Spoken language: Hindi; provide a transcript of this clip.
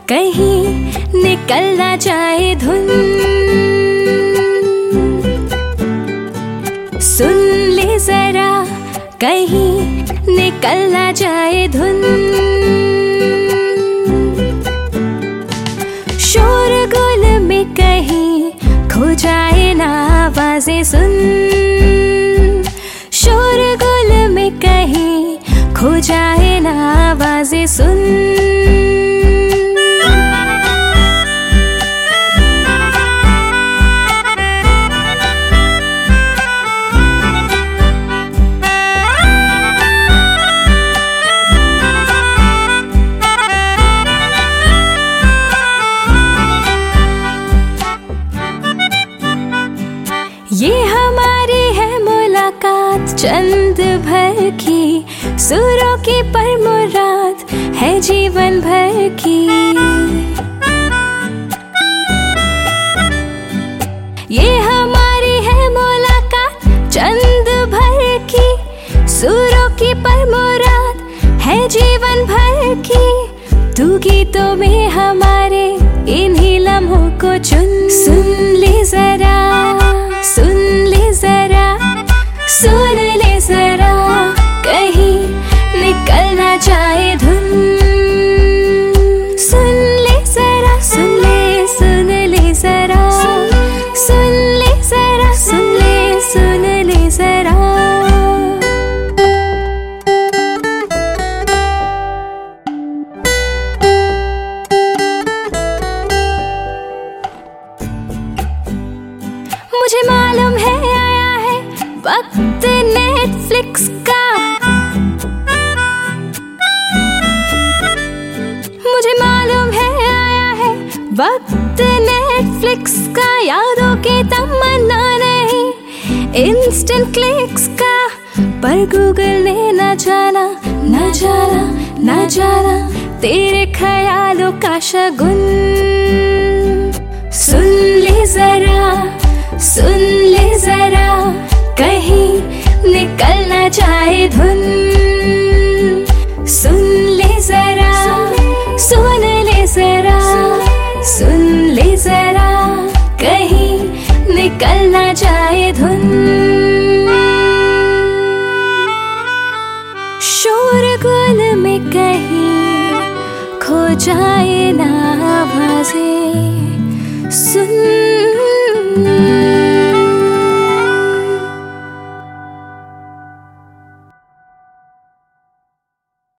कहीं निकल ना जाए धुन। सुन ले जरा कहीं निकल ना जाए धुन। शोरगुल में कहीं खो जाए ना आवाज़ें सुन। शोरगुल में कहीं खो जाए ना आवाज़ें सुन। ये हमारी है मुलाकात चंद भर की, सुरों की परमुराद है जीवन भर की। ये हमारी है मुलाकात चंद भर की, सुरों की परमुराद है जीवन भर की। तू गीतों में हमारे इन्हीं लम्हों को चुन। सुन ले जरा, सुन ले जरा, सुन ले जरा, कहीं निकल ना जाए धुन। सुन ले जरा, सुन ले जरा, सुन ले जरा, सुन ले जरा। मुझे मालूम है आया है वक्त नेटफ्लिक्स का। मुझे मालूम है आया है वक्त नेटफ्लिक्स का। यादों की तमन्ना नहीं इंस्टेंट क्लिक्स का। पर गूगल ने न जाना तेरे ख्यालों का शगुन। सुन ले जरा, सुन ले जरा, कहीं निकल ना जाए धुन। सुन ले जरा, सुन ले जरा, सुन ले जरा, कहीं निकल ना जाए धुन। शोरगुल में कहीं खो जाए ना आवाज़ें।